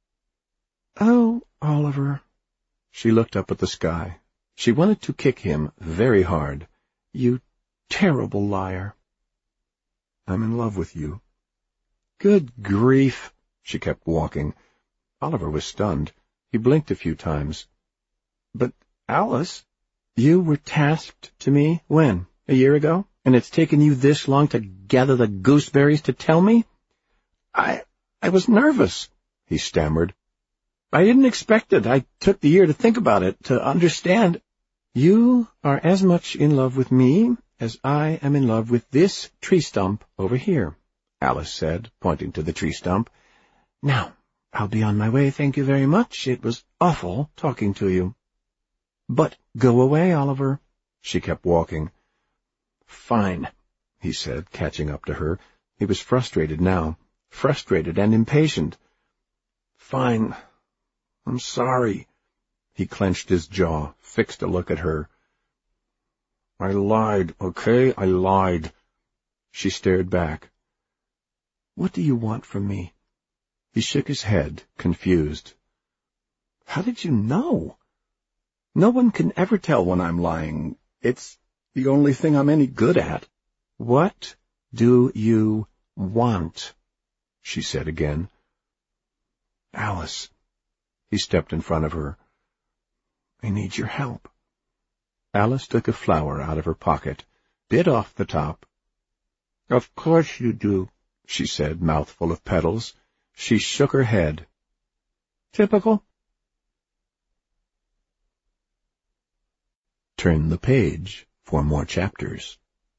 "Oh, Oliver." She looked up at the sky. She wanted to kick him very hard. "You terrible liar." "I'm in love with you." "Good grief." She kept walking. Oliver was stunned. He blinked a few times. "But, Alice, you were tasked to me when? A year ago? And it's taken you this long to gather the gooseberries to tell me?" I, I was nervous," he stammered. "I didn't expect it. I took the year to think about it, to understand." "You are as much in love with me as I am in love with this tree stump over here," Alice said, pointing to the tree stump. "Now, I'll be on my way, thank you very much. It was awful talking to you. But go away, Oliver. She kept walking. Fine, he said, catching up to her. He was frustrated now, frustrated and impatient. Fine. I'm sorry. He clenched his jaw, fixed a look at her. I lied, okay? I lied. She stared back. What do you want from me? He shook his head, confused. How did you know? No one can ever tell when I'm lying. It's the only thing I'm any good at. What do you want? She said again. Alice. He stepped in front of her. I need your help. Alice took a flower out of her pocket, bit off the top. Of course you do, she said, mouthful of petals. She shook her head. Typical. Turn the page for more chapters.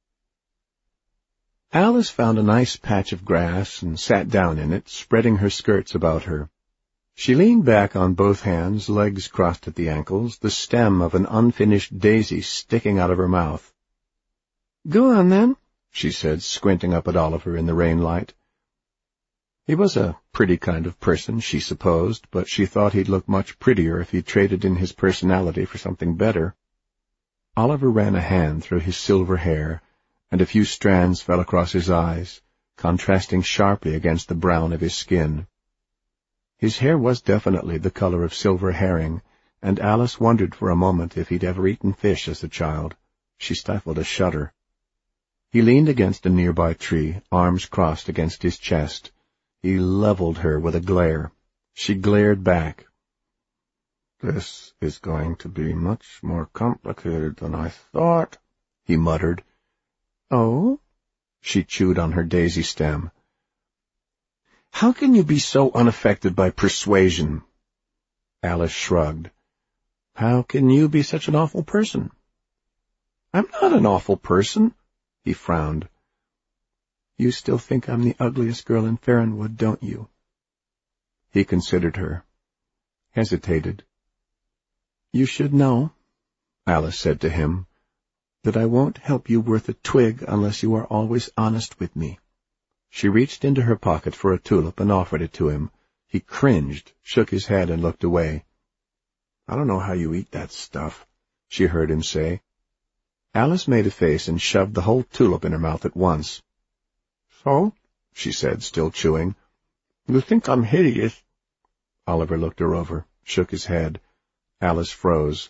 Alice found a nice patch of grass and sat down in it, spreading her skirts about her. She leaned back on both hands, legs crossed at the ankles, the stem of an unfinished daisy sticking out of her mouth. Go on, then, she said, squinting up at Oliver in the rain light. He was a pretty kind of person, she supposed, but she thought he'd look much prettier if he traded in his personality for something better. Oliver ran a hand through his silver hair, and a few strands fell across his eyes, contrasting sharply against the brown of his skin. His hair was definitely the color of silver herring, and Alice wondered for a moment if he'd ever eaten fish as a child. She stifled a shudder. He leaned against a nearby tree, arms crossed against his chest. He leveled her with a glare. She glared back. This is going to be much more complicated than I thought, he muttered. Oh? She chewed on her daisy stem. How can you be so unaffected by persuasion? Alice shrugged. How can you be such an awful person? I'm not an awful person, he frowned. You still think I'm the ugliest girl in Farronwood, don't you? He considered her, hesitated. You should know, Alice said to him, that I won't help you worth a twig unless you are always honest with me. She reached into her pocket for a tulip and offered it to him. He cringed, shook his head, and looked away. I don't know how you eat that stuff, she heard him say. Alice made a face and shoved the whole tulip in her mouth at once. So, she said, still chewing, you think I'm hideous? Oliver looked her over, shook his head. Alice froze.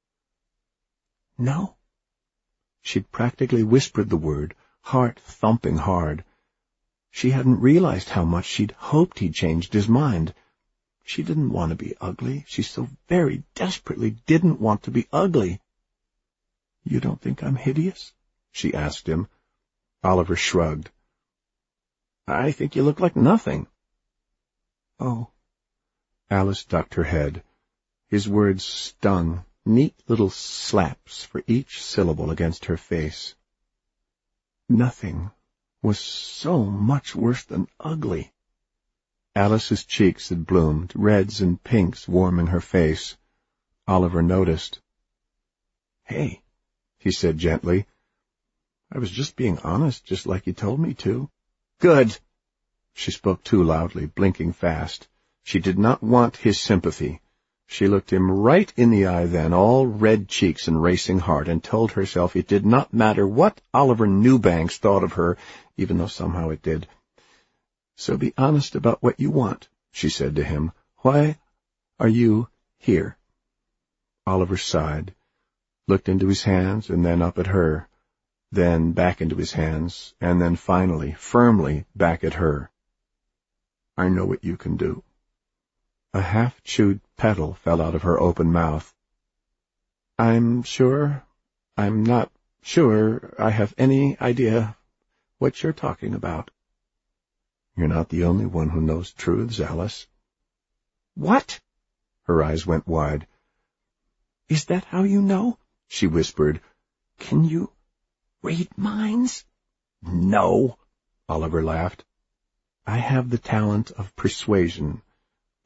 No. She'd practically whispered the word, heart thumping hard. She hadn't realized how much she'd hoped he'd changed his mind. She didn't want to be ugly. She so very desperately didn't want to be ugly. You don't think I'm hideous? She asked him. Oliver shrugged. I think you look like nothing. Oh. Alice ducked her head. His words stung, neat little slaps for each syllable against her face. Nothing was so much worse than ugly. Alice's cheeks had bloomed, reds and pinks warming her face. Oliver noticed. Hey, he said gently. I was just being honest, just like you told me to. Good. She spoke too loudly, blinking fast. She did not want his sympathy. She looked him right in the eye then, all red cheeks and racing heart, and told herself it did not matter what Oliver Newbanks thought of her, even though somehow it did. So be honest about what you want, she said to him. Why are you here? Oliver sighed, looked into his hands and then up at her, then back into his hands, and then finally, firmly, back at her. I know what you can do. A half-chewed petal fell out of her open mouth. I'm sure, I'm not sure I have any idea what you're talking about. You're not the only one who knows truths, Alice. What? Her eyes went wide. Is that how you know? She whispered. Can you read minds? No, Oliver laughed. I have the talent of persuasion.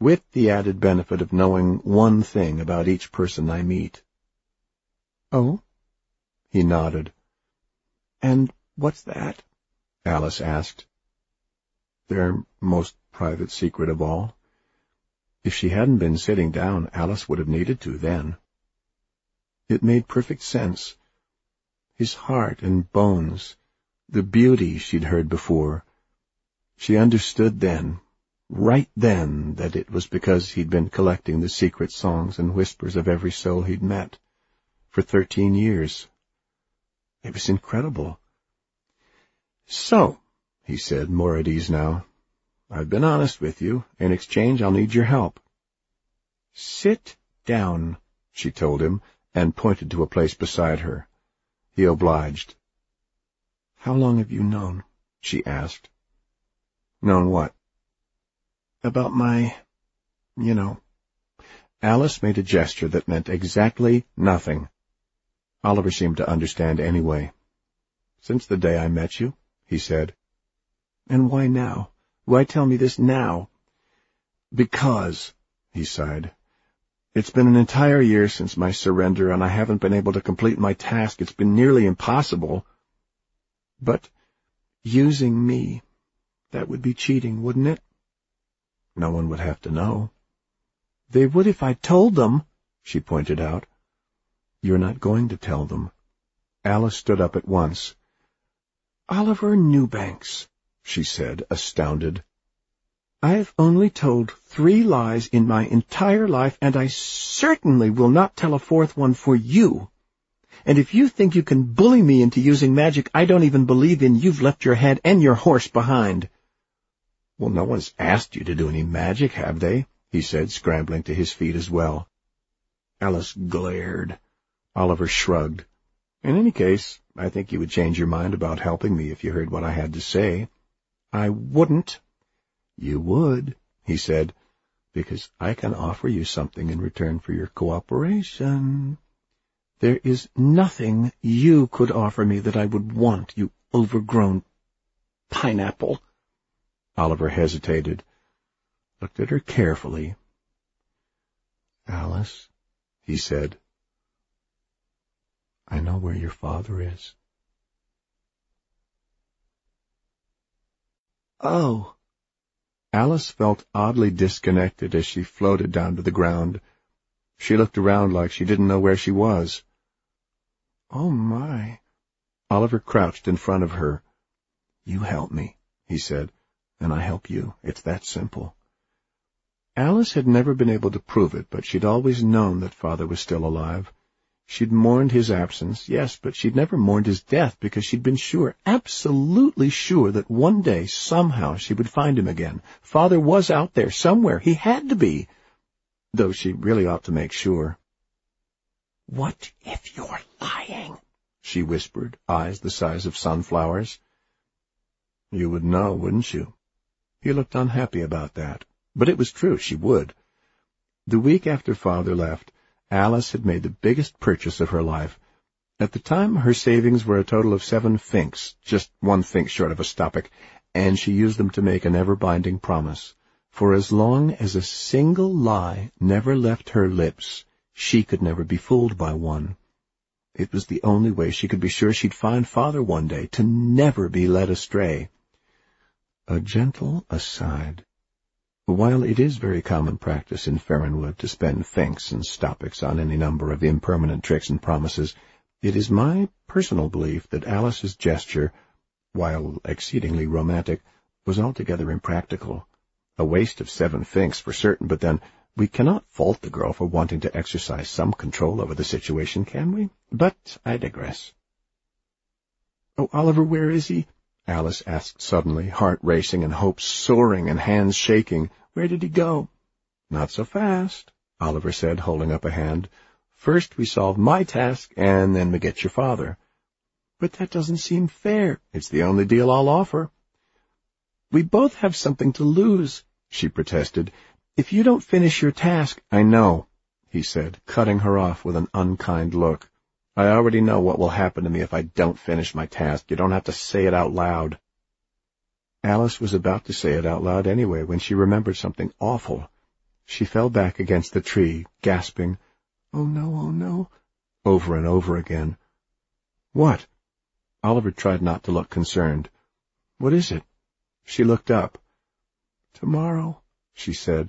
with the added benefit of knowing one thing about each person I meet." "Oh?" He nodded. "And what's that?" Alice asked. "Their most private secret of all." If she hadn't been sitting down, Alice would have needed to then. It made perfect sense. His heart and bones, the beauty she'd heard before. She understood then, right then, that it was because he'd been collecting the secret songs and whispers of every soul he'd met for thirteen years. It was incredible. "So," he said, more at ease now, "I've been honest with you. In exchange, I'll need your help." "Sit down," she told him, and pointed to a place beside her. He obliged. "How long have you known?" she asked. "Known what?" "About my, you know." Alice made a gesture that meant exactly nothing. Oliver seemed to understand anyway. "Since the day I met you," he said. "And why now? Why tell me this now?" "Because," he sighed, "it's been an entire year since my surrender, and I haven't been able to complete my task. It's been nearly impossible." "But using me, that would be cheating, wouldn't it?" "No one would have to know." "They would if I told them," she pointed out. "You're not going to tell them." Alice stood up at once. "Oliver Newbanks," she said, astounded. "I've only told three lies in my entire life, and I certainly will not tell a fourth one for you. And if you think you can bully me into using magic I don't even believe in, you've left your head and your horse behind." "Well, no one's asked you to do any magic, have they?" he said, scrambling to his feet as well. Alice glared. Oliver shrugged. "In any case, I think you would change your mind about helping me if you heard what I had to say." "I wouldn't." "You would," he said, "because I can offer you something in return for your cooperation." "There is nothing you could offer me that I would want, you overgrown pineapple." Oliver hesitated, looked at her carefully. "Alice," he said, "I know where your father is." "Oh." Alice felt oddly disconnected as she floated down to the ground. She looked around like she didn't know where she was. "Oh, my." Oliver crouched in front of her. "You help me," he said, "and I help you. It's that simple." Alice had never been able to prove it, but she'd always known that Father was still alive. She'd mourned his absence, yes, but she'd never mourned his death because she'd been sure, absolutely sure, that one day, somehow, she would find him again. Father was out there somewhere. He had to be, though she really ought to make sure. "What if you're lying?" she whispered, eyes the size of sunflowers. "You would know, wouldn't you?" He looked unhappy about that, but it was true, she would. The week after Father left, Alice had made the biggest purchase of her life. At the time, her savings were a total of seven finks, just one fink short of a stoppick, and she used them to make an ever-binding promise. For as long as a single lie never left her lips, she could never be fooled by one. It was the only way she could be sure she'd find Father one day, to never be led astray. A gentle aside. While it is very common practice in Farronwood to spend finks and stoppicks on any number of impermanent tricks and promises, it is my personal belief that Alice's gesture, while exceedingly romantic, was altogether impractical. A waste of seven finks for certain, but then we cannot fault the girl for wanting to exercise some control over the situation, can we? But I digress. "Oh, Oliver, where is he?" Alice asked suddenly, heart racing and hopes soaring and hands shaking. "Where did he go?" "Not so fast," Oliver said, holding up a hand. "First we solve my task, and then we get your father." "But that doesn't seem fair." "It's the only deal I'll offer." "We both have something to lose," she protested. "If you don't finish your task—" "I know," he said, cutting her off with an unkind look. "I already know what will happen to me if I don't finish my task. You don't have to say it out loud." Alice was about to say it out loud anyway when she remembered something awful. She fell back against the tree, gasping, "Oh no, oh no," over and over again. "What?" Oliver tried not to look concerned. "What is it?" She looked up. "Tomorrow," she said,